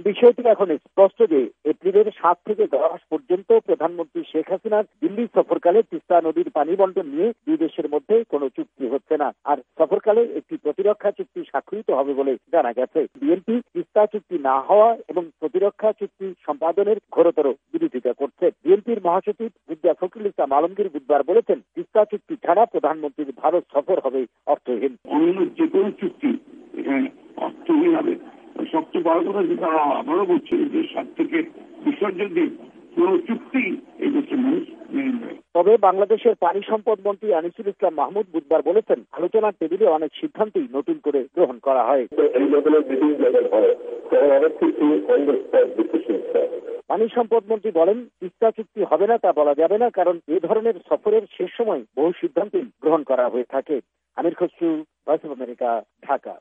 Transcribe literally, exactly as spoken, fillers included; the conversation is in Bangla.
বিষয়টি এখন স্পষ্ট যে এপ্রিলের সাত থেকে দশ পর্যন্ত প্রধানমন্ত্রী শেখ হাসিনার দিল্লি সফরকালে তিস্তা নদীর পানি বন্টন নিয়ে দুই দেশের মধ্যে কোনো চুক্তি হচ্ছে না। আর সফরকালে একটি প্রতিরক্ষা চুক্তি স্বাক্ষরিত হবে বলে জানা গেছে। বিএনপি তিস্তা চুক্তি না হওয়া এবং প্রতিরক্ষা চুক্তি সম্পাদনের ঘোরতর বিরোধিতা করছে। বিএনপির মহাসচিব মির্জা ফখরুল ইসলাম আলমগীর বুধবার বলেছেন, তিস্তা চুক্তি ছাড়া প্রধানমন্ত্রীর ভারত সফর হবে অর্থহীন। অন্য যে কোনো চুক্তি অর্থহীন হবে। সবচেয়ে বড় কথা যেটা আবারও বলছি যে সাত থেকে বিসর্জন দিন কোন চুক্তি এই দেশের মানুষ মেনে নেয়। তবে বাংলাদেশের পানি সম্পদ মন্ত্রী আনিসুল ইসলাম মাহমুদ বুধবার বলেছেন, আলোচনার টেবিলে অনেক সিদ্ধান্তই নতুন করে গ্রহণ করা হয়। পানি সম্পদ মন্ত্রী বলেন, তিস্তা চুক্তি হবে না তা বলা যাবে না, কারণ এ ধরনের সফরের শেষ সময় বহু সিদ্ধান্তই গ্রহণ করা হয়ে থাকে। Amir Khasru, Voice of America, Dhaka.